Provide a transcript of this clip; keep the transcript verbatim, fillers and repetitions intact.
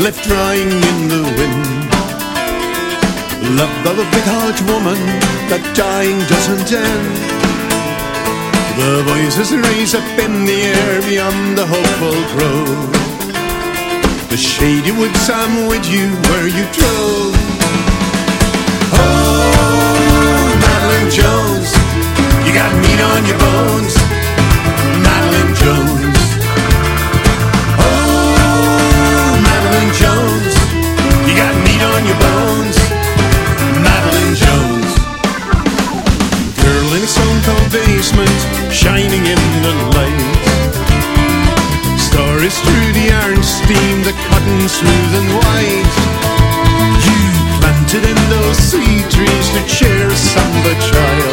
left drying in the wind. Love of a big-heart woman, that dying doesn't end. The voices raise up in the air beyond the hopeful grove. The shady woods I'm with you where you drove. Oh, Madeline Jones, you got meat on your bones, Madeline Jones. Oh, Madeline Jones, you got meat on your bones, Madeline Jones. Girl in a stone-cold basement, shining in the light. Stories through the iron steam, the cotton smooth and white. You planted in those sweet trees to cheer a samba child.